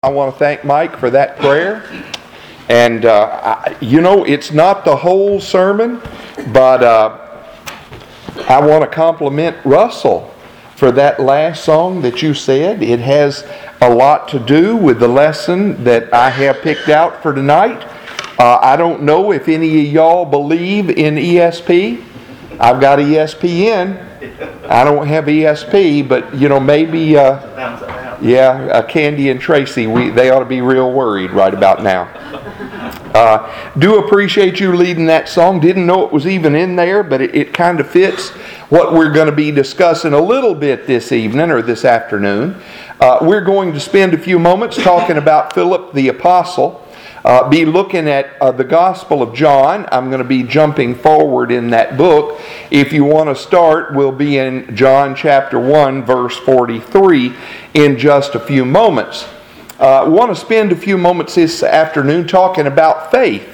I want to thank Mike for that prayer. And, it's not the whole sermon, but I want to compliment Russell for that last song that you said. It has a lot to do with the lesson that I have picked out for tonight. I don't know if any of y'all believe in ESP. I've got ESPN. I don't have ESP, but, maybe... Candy and Tracy, they ought to be real worried right about now. Do appreciate you leading that song. Didn't know it was even in there, but it kind of fits what we're going to be discussing a little bit this evening or this afternoon. We're going to spend a few moments talking about Philip the Apostle. Be looking at the Gospel of John. I'm going to be jumping forward in that book. If you want to start, we'll be in John chapter 1, verse 43 in just a few moments. I want to spend a few moments this afternoon talking about faith.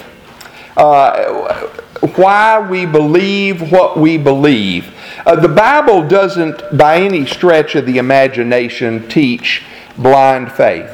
Why we believe what we believe. The Bible doesn't, by any stretch of the imagination, teach blind faith.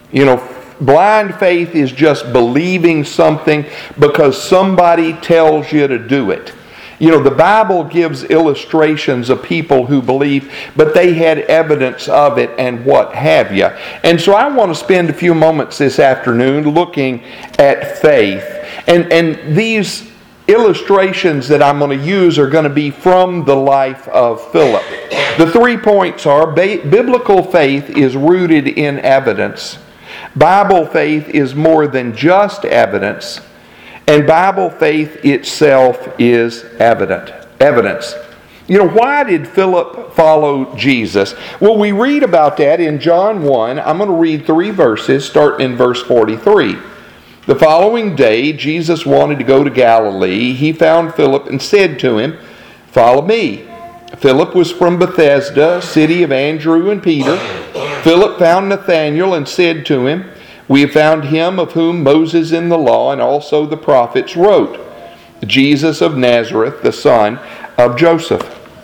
Blind faith is just believing something because somebody tells you to do it. The Bible gives illustrations of people who believe, but they had evidence of it and what have you. And so I want to spend a few moments this afternoon looking at faith. And these illustrations that I'm going to use are going to be from the life of Philip. The 3 points are: biblical faith is rooted in evidence. Bible faith is more than just evidence, and Bible faith itself is evidence. Why did Philip follow Jesus? Well, we read about that in John 1. I'm going to read 3 verses, starting in verse 43. The following day, Jesus wanted to go to Galilee. He found Philip and said to him, "Follow me." Philip was from Bethsaida, city of Andrew and Peter. Philip found Nathanael and said to him, "We have found him of whom Moses in the law and also the prophets wrote, Jesus of Nazareth, the son of Joseph."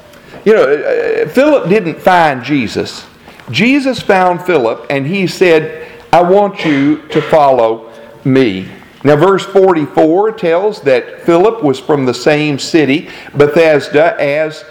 Philip didn't find Jesus. Jesus found Philip and he said, "I want you to follow me." Now verse 44 tells that Philip was from the same city, Bethsaida, as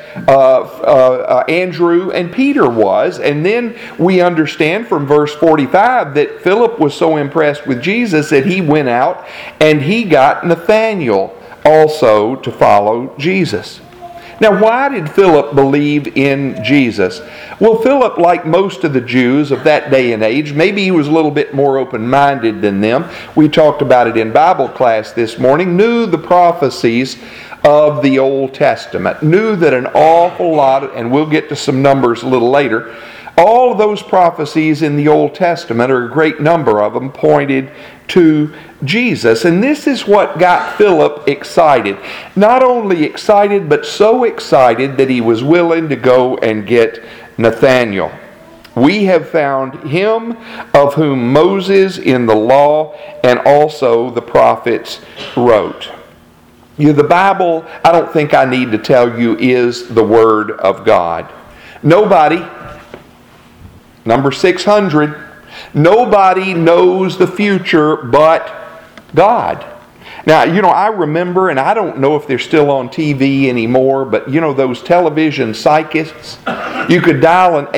Andrew and Peter was. And then we understand from verse 45 that Philip was so impressed with Jesus that he went out and he got Nathanael also to follow Jesus. Now, why did Philip believe in Jesus? Well, Philip, like most of the Jews of that day and age, maybe he was a little bit more open-minded than them. We talked about it in Bible class this morning. Knew the prophecies of the Old Testament. Knew that an awful lot, and we'll get to some numbers a little later, all of those prophecies in the Old Testament, or a great number of them, pointed to Jesus. And this is what got Philip excited. Not only excited, but so excited that he was willing to go and get Nathanael. "We have found him of whom Moses in the law and also the prophets wrote." The Bible, I don't think I need to tell you, is the Word of God. Nobody, number 600, nobody knows the future but God. Now, I remember, and I don't know if they're still on TV anymore, but those television psychics, you could dial an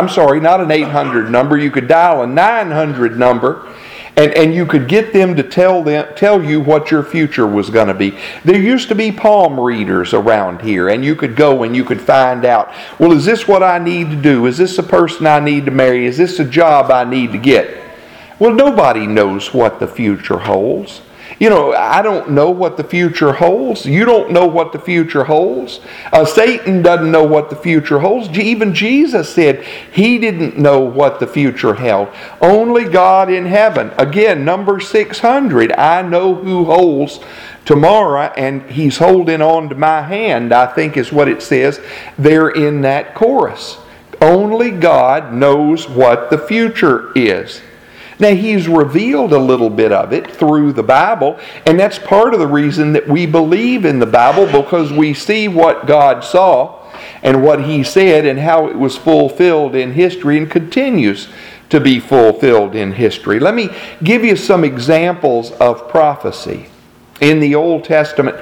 800 number, you could dial a 900 number, and you could get them to tell you what your future was going to be. There used to be palm readers around here, and you could go and you could find out, well, is this what I need to do? Is this a person I need to marry? Is this a job I need to get? Well, nobody knows what the future holds. I don't know what the future holds. You don't know what the future holds. Satan doesn't know what the future holds. Even Jesus said he didn't know what the future held. Only God in heaven. Again, number 600. I know who holds tomorrow, and he's holding on to my hand, I think is what it says there in that chorus. Only God knows what the future is. Now, he's revealed a little bit of it through the Bible, and that's part of the reason that we believe in the Bible, because we see what God saw and what he said and how it was fulfilled in history and continues to be fulfilled in history. Let me give you some examples of prophecy. In the Old Testament,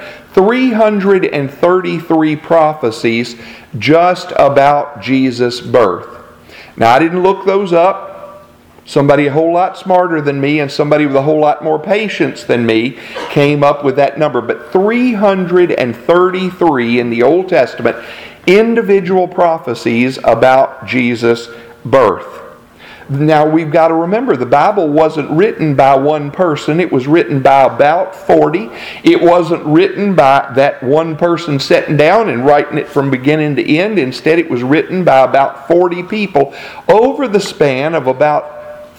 333 prophecies just about Jesus' birth. Now, I didn't look those up. Somebody a whole lot smarter than me and somebody with a whole lot more patience than me came up with that number. But 333 in the Old Testament, individual prophecies about Jesus' birth. Now, we've got to remember, the Bible wasn't written by one person. It was written by about 40. It wasn't written by that one person sitting down and writing it from beginning to end. Instead, it was written by about 40 people over the span of about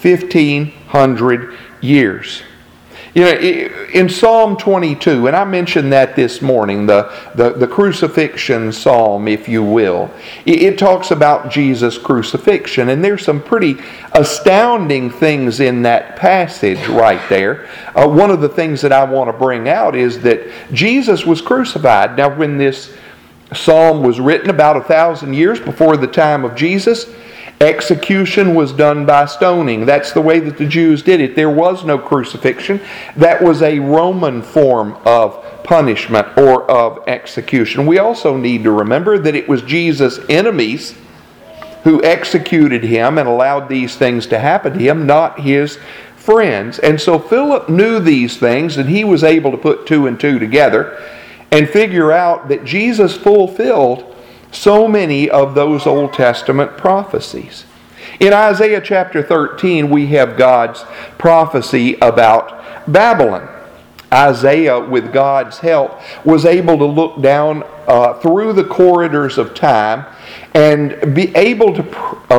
1,500 years. You know, in Psalm 22, and I mentioned that this morning, the crucifixion psalm, if you will, it talks about Jesus' crucifixion, and there's some pretty astounding things in that passage right there. One of the things that I want to bring out is that Jesus was crucified. Now, when this psalm was written about 1,000 years before the time of Jesus, execution was done by stoning. That's the way that the Jews did it. There was no crucifixion. That was a Roman form of punishment or of execution. We also need to remember that it was Jesus' enemies who executed him and allowed these things to happen to him, not his friends. And so Philip knew these things, and he was able to put two and two together and figure out that Jesus fulfilled so many of those Old Testament prophecies. In Isaiah chapter 13, we have God's prophecy about Babylon. Isaiah, with God's help, was able to look down through the corridors of time and be able to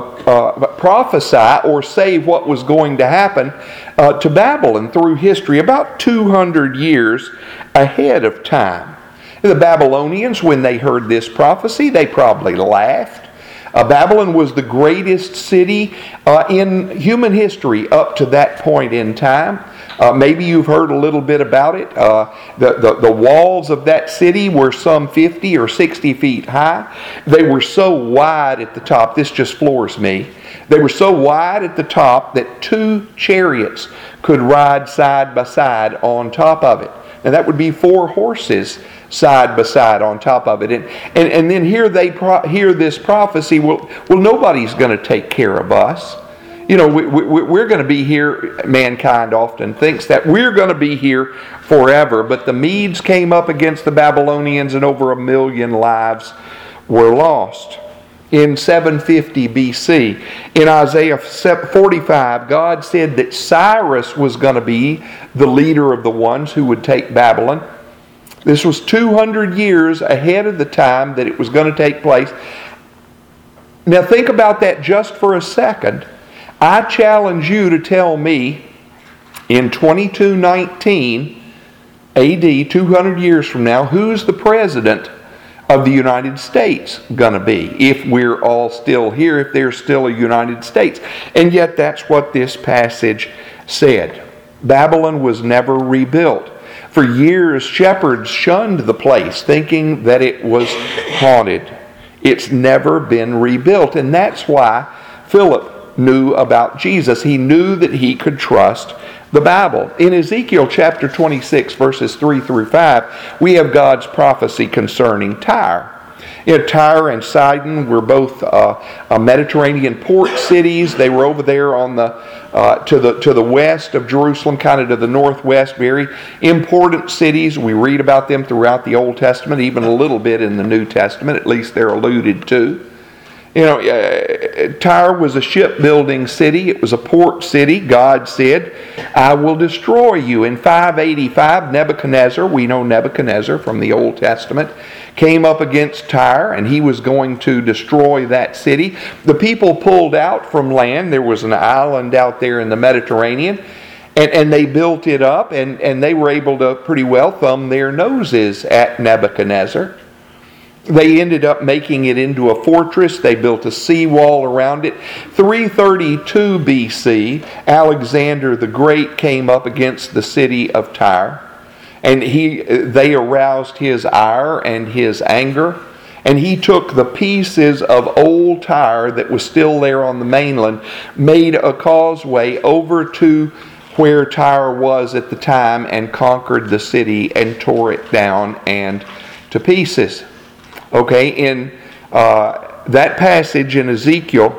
prophesy or say what was going to happen to Babylon through history about 200 years ahead of time. The Babylonians, when they heard this prophecy, they probably laughed. Babylon was the greatest city in human history up to that point in time. Maybe you've heard a little bit about it. The walls of that city were some 50 or 60 feet high. They were so wide at the top, this just floors me. They were so wide at the top that 2 chariots could ride side by side on top of it. Now that would be 4 horses side by side on top of it. And then here they hear this prophecy, well, nobody's going to take care of us. You know, we're going to be here, mankind often thinks that we're going to be here forever. But the Medes came up against the Babylonians and over 1 million lives were lost. In 750 BC, in Isaiah 45, God said that Cyrus was going to be the leader of the ones who would take Babylon. This was 200 years ahead of the time that it was going to take place. Now think about that just for a second. I challenge you to tell me in 2219 AD, 200 years from now, who's the president of the United States going to be, if we're all still here, if there's still a United States. And yet that's what this passage said. Babylon was never rebuilt. For years, shepherds shunned the place, thinking that it was haunted. It's never been rebuilt. And that's why Philip knew about Jesus. He knew that he could trust the Bible. In Ezekiel chapter 26, verses 3 through 5, we have God's prophecy concerning Tyre. Tyre and Sidon were both Mediterranean port cities. They were over there on to the west of Jerusalem, kind of to the northwest. Very important cities. We read about them throughout the Old Testament, even a little bit in the New Testament. At least they're alluded to. Tyre was a shipbuilding city. It was a port city. God said, I will destroy you. In 585, Nebuchadnezzar, we know Nebuchadnezzar from the Old Testament, came up against Tyre, and he was going to destroy that city. The people pulled out from land. There was an island out there in the Mediterranean, and they built it up, and they were able to pretty well thumb their noses at Nebuchadnezzar. They ended up making it into a fortress. They built a seawall around it. 332 BC, Alexander the Great came up against the city of Tyre. And they aroused his ire and his anger. And he took the pieces of old Tyre that was still there on the mainland, made a causeway over to where Tyre was at the time, and conquered the city and tore it down and to pieces. Okay, in that passage in Ezekiel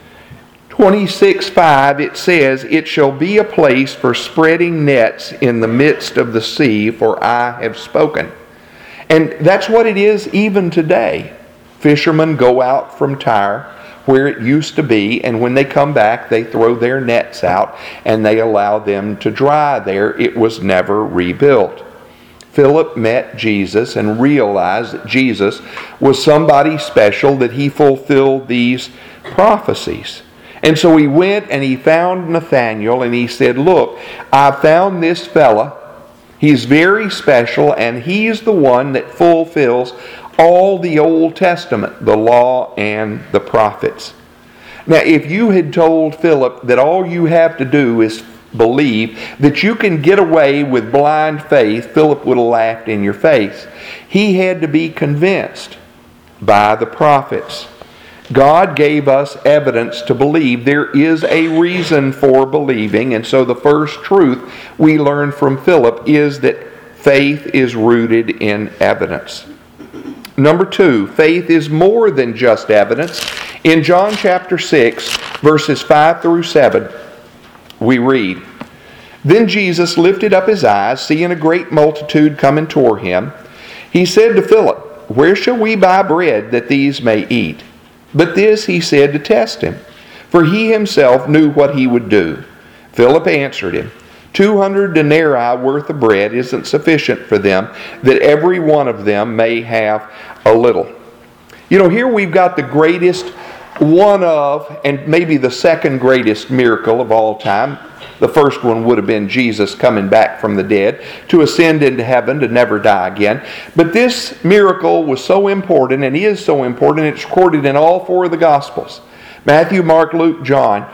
26:5, it says, "It shall be a place for spreading nets in the midst of the sea, for I have spoken." And that's what it is even today. Fishermen go out from Tyre, where it used to be, and when they come back, they throw their nets out and they allow them to dry there. It was never rebuilt. Philip met Jesus and realized that Jesus was somebody special, that he fulfilled these prophecies. And so he went and he found Nathanael and he said, "Look, I found this fella. He's very special, and he's the one that fulfills all the Old Testament, the law and the prophets." Now, if you had told Philip that all you have to do is believe, that you can get away with blind faith, Philip would have laughed in your face. He had to be convinced by the prophets. God gave us evidence to believe. There is a reason for believing, and so the first truth we learn from Philip is that faith is rooted in evidence. Number two, faith is more than just evidence. In John chapter 6, verses 5 through 7, we read, "Then Jesus lifted up his eyes, seeing a great multitude coming toward him. He said to Philip, 'Where shall we buy bread that these may eat?' But this he said to test him, for he himself knew what he would do. Philip answered him, 200 denarii worth of bread isn't sufficient for them, that every one of them may have a little." You know, here we've got the greatest, one of, and maybe the second greatest miracle of all time. The first one would have been Jesus coming back from the dead to ascend into heaven to never die again. But this miracle was so important and is so important, it's recorded in all four of the Gospels. Matthew, Mark, Luke, John.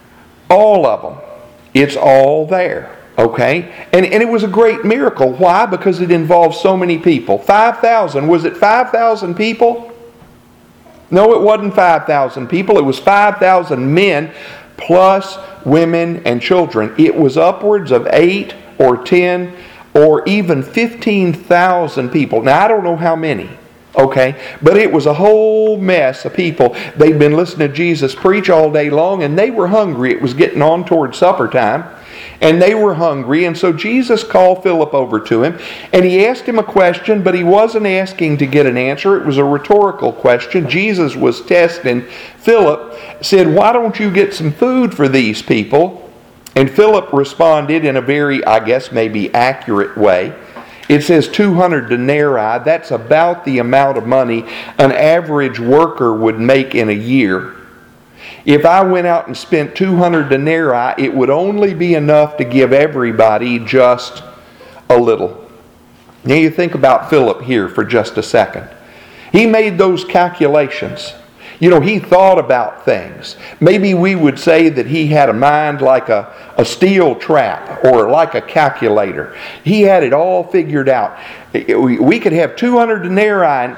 All of them. It's all there. Okay? And it was a great miracle. Why? Because it involved so many people. 5,000. Was it 5,000 people? No, it wasn't 5,000 people. It was 5,000 men plus women and children. It was upwards of 8 or 10 or even 15,000 people. Now, I don't know how many, okay? But it was a whole mess of people. They'd been listening to Jesus preach all day long, and they were hungry. It was getting on toward supper time, and they were hungry. And so Jesus called Philip over to him, and he asked him a question, but he wasn't asking to get an answer. It was a rhetorical question. Jesus was testing Philip, said, "Why don't you get some food for these people?" And Philip responded in a very, I guess, maybe accurate way. It says 200 denarii. That's about the amount of money an average worker would make in a year. If I went out and spent 200 denarii, it would only be enough to give everybody just a little. Now you think about Philip here for just a second. He made those calculations. You know, he thought about things. Maybe we would say that he had a mind like a steel trap or like a calculator. He had it all figured out. We could have 200 denarii.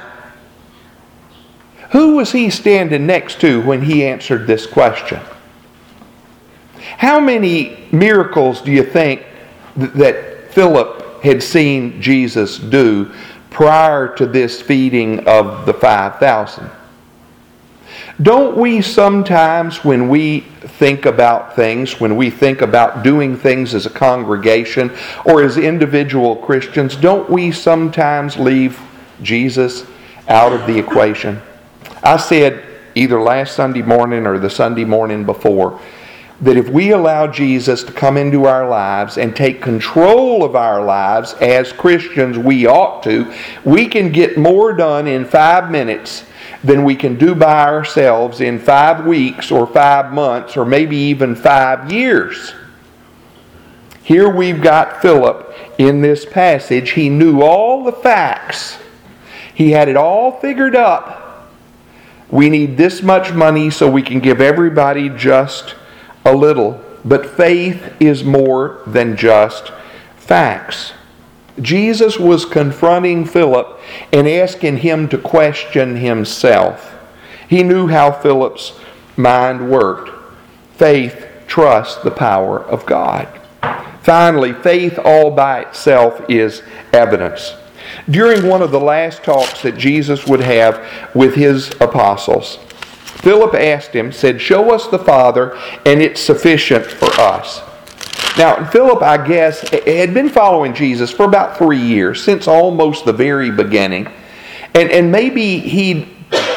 Who was he standing next to when he answered this question? How many miracles do you think that Philip had seen Jesus do prior to this feeding of the 5,000? Don't we sometimes, when we think about things, when we think about doing things as a congregation or as individual Christians, don't we sometimes leave Jesus out of the equation? I said either last Sunday morning or the Sunday morning before that if we allow Jesus to come into our lives and take control of our lives as Christians, we ought to, we can get more done in 5 minutes than we can do by ourselves in 5 weeks or 5 months or maybe even 5 years. Here we've got Philip in this passage. He knew all the facts. He had it all figured up. We need this much money so we can give everybody just a little. But faith is more than just facts. Jesus was confronting Philip and asking him to question himself. He knew how Philip's mind worked. Faith trusts the power of God. Finally, faith all by itself is evidence. During one of the last talks that Jesus would have with his apostles, Philip asked him, said, "Show us the Father, and it's sufficient for us." Now, Philip, I guess, had been following Jesus for about 3 years, since almost the very beginning. And maybe he'd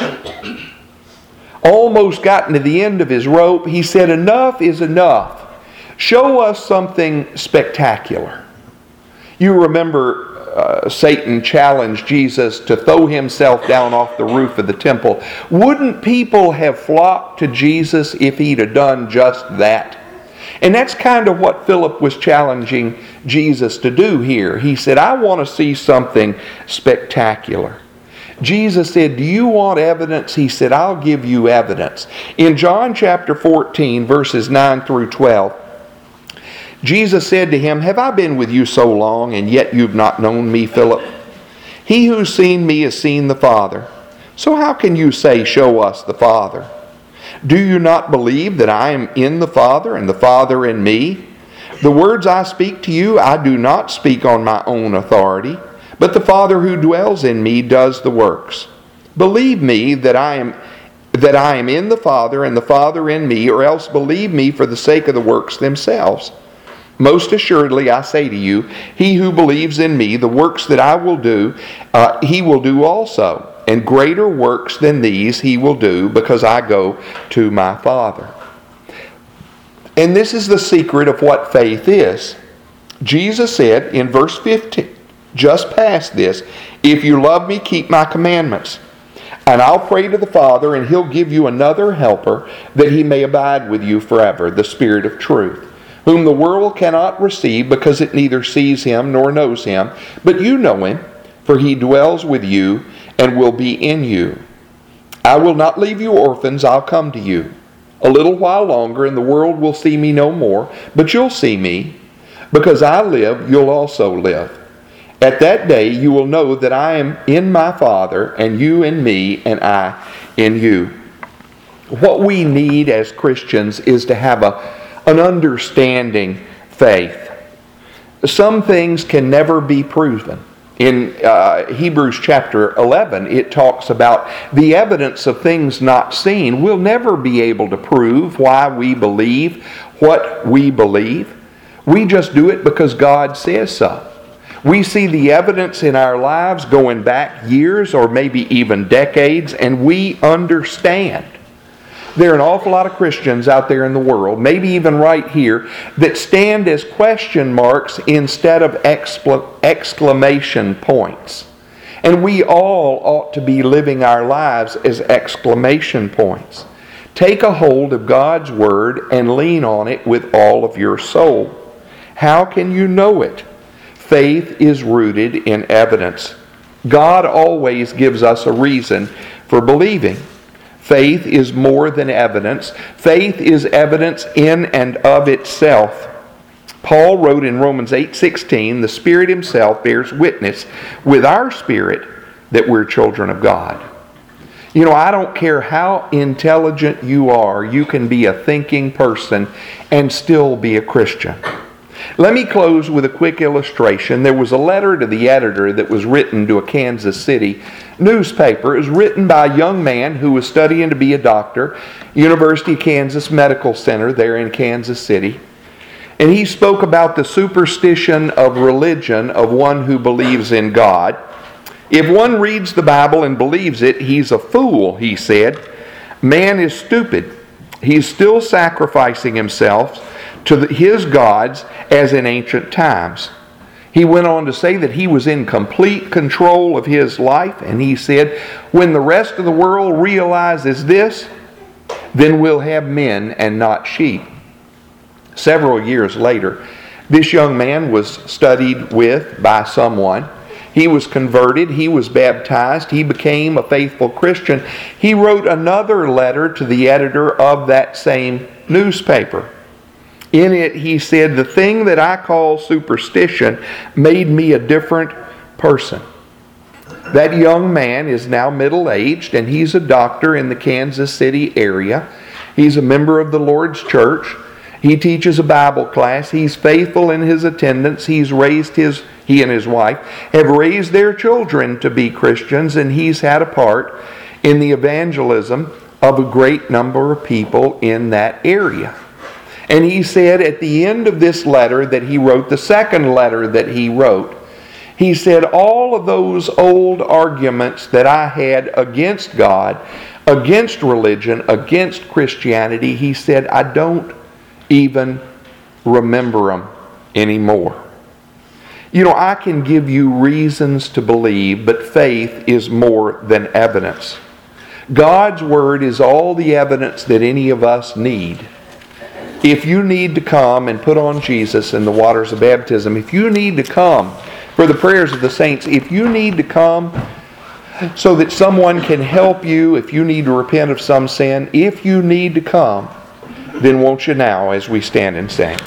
almost gotten to the end of his rope. He said, "Enough is enough. Show us something spectacular." You remember Satan challenged Jesus to throw himself down off the roof of the temple. Wouldn't people have flocked to Jesus if he'd have done just that? And that's kind of what Philip was challenging Jesus to do here. He said, "I want to see something spectacular." Jesus said, "Do you want evidence?" He said, "I'll give you evidence." In John chapter 14, verses 9 through 12, Jesus said to him, "Have I been with you so long, and yet you've not known me, Philip? He who's seen me has seen the Father. So how can you say, 'Show us the Father'? Do you not believe that I am in the Father, and the Father in me? The words I speak to you, I do not speak on my own authority, but the Father who dwells in me does the works. Believe me that I am in the Father, and the Father in me, or else believe me for the sake of the works themselves. Most assuredly, I say to you, he who believes in me, the works that I will do, he will do also. And greater works than these he will do, because I go to my Father." And this is the secret of what faith is. Jesus said in verse 15, just past this, "If you love me, keep my commandments. And I'll pray to the Father, and he'll give you another helper, that he may abide with you forever, the Spirit of truth, whom the world cannot receive, because it neither sees him nor knows him. But you know him, for he dwells with you and will be in you. I will not leave you orphans, I'll come to you. A little while longer, and the world will see me no more, but you'll see me. Because I live, you'll also live. At that day you will know that I am in my Father, and you in me, and I in you." What we need as Christians is to have an understanding faith. Some things can never be proven. In Hebrews chapter 11, it talks about the evidence of things not seen. We'll never be able to prove why we believe what we believe. We just do it because God says so. We see the evidence in our lives going back years or maybe even decades, and we understand. There are an awful lot of Christians out there in the world, maybe even right here, that stand as question marks instead of exclamation points. And we all ought to be living our lives as exclamation points. Take a hold of God's Word and lean on it with all of your soul. How can you know it? Faith is rooted in evidence. God always gives us a reason for believing. Faith is more than evidence. Faith is evidence in and of itself. Paul wrote in Romans 8:16, "The Spirit Himself bears witness with our spirit that we're children of God." You know, I don't care how intelligent you are, you can be a thinking person and still be a Christian. Let me close with a quick illustration. There was a letter to the editor that was written to a Kansas City newspaper. It was written by a young man who was studying to be a doctor, University of Kansas Medical Center there in Kansas City. And he spoke about the superstition of religion of one who believes in God. If one reads the Bible and believes it, he's a fool, he said. Man is stupid. He's still sacrificing himself to his gods as in ancient times. He went on to say that he was in complete control of his life, and he said, when the rest of the world realizes this, then we'll have men and not sheep. Several years later, this young man was studied with by someone. He was converted. He was baptized. He became a faithful Christian. He wrote another letter to the editor of that same newspaper. In it, he said, the thing that I call superstition made me a different person. That young man is now middle-aged, and he's a doctor in the Kansas City area. He's a member of the Lord's Church. He teaches a Bible class. He's faithful in his attendance. He and his wife have raised their children to be Christians, and he's had a part in the evangelism of a great number of people in that area. And he said at the end of this letter that he wrote, the second letter that he wrote, he said, all of those old arguments that I had against God, against religion, against Christianity, he said, I don't even remember them anymore. You know, I can give you reasons to believe, but faith is more than evidence. God's Word is all the evidence that any of us need. If you need to come and put on Jesus in the waters of baptism, if you need to come for the prayers of the saints, if you need to come so that someone can help you, if you need to repent of some sin, if you need to come, then won't you now as we stand and sing.